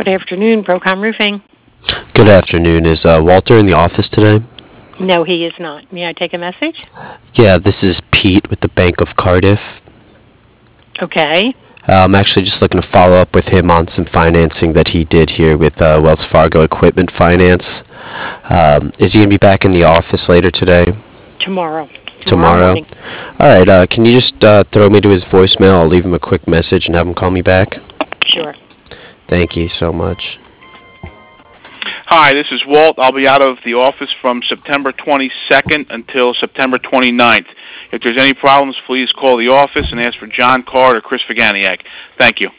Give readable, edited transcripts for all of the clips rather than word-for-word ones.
Good afternoon, Procom Roofing. Good afternoon. Is Walter in the office today? No, he is not. May I take a message? Yeah, this is Pete with the Bank of Cardiff. Okay. I'm actually just looking to follow up with him on some financing that he did here with Wells Fargo Equipment Finance. Is he going to be back in the office later today? Tomorrow. Tomorrow? Morning. All right, can you just throw me to his voicemail? I'll leave him a quick message and have him call me back. Sure. Thank you so much. Hi, this is Walt. I'll be out of the office from September 22nd until September 29th. If there's any problems, please call the office and ask for John Card or Chris Faganiak. Thank you.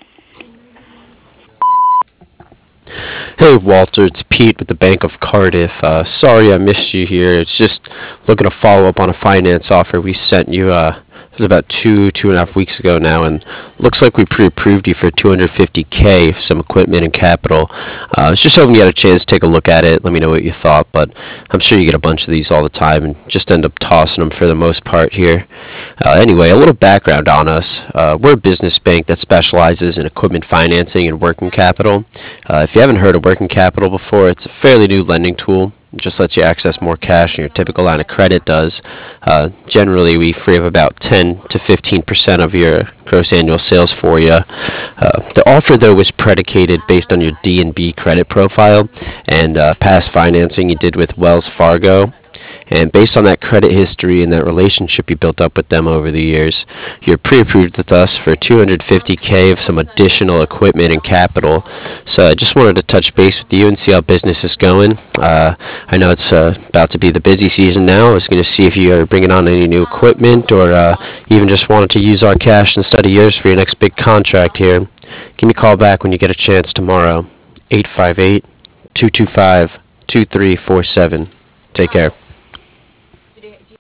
Hey Walter, it's Pete with the Bank of Cardiff. Sorry I missed you here. It's just looking to follow up on a finance offer we sent you. It was about two and a half weeks ago now, and looks like we pre-approved you for $250K, some equipment and capital. I was just hoping you had a chance to take a look at it. Let me know what you thought, but I'm sure you get a bunch of these all the time and just end up tossing them for the most part here. Anyway, a little background on us. We're a business bank that specializes in equipment financing and working capital. If you haven't heard of working capital before, it's a fairly new lending tool. It just lets you access more cash than your typical line of credit does. Generally, we free up about 10 to 15% of your gross annual sales for you. The offer, though, was predicated based on your D&B credit profile and past financing you did with Wells Fargo. And based on that credit history and that relationship you built up with them over the years, you're pre-approved with us for $250K of some additional equipment and capital. So I just wanted to touch base with you and see how business is going. I know it's about to be the busy season now. I was going to see if you are bringing on any new equipment or even just wanted to use our cash instead of yours for your next big contract here. Give me a call back when you get a chance tomorrow. 858-225-2347. Take care.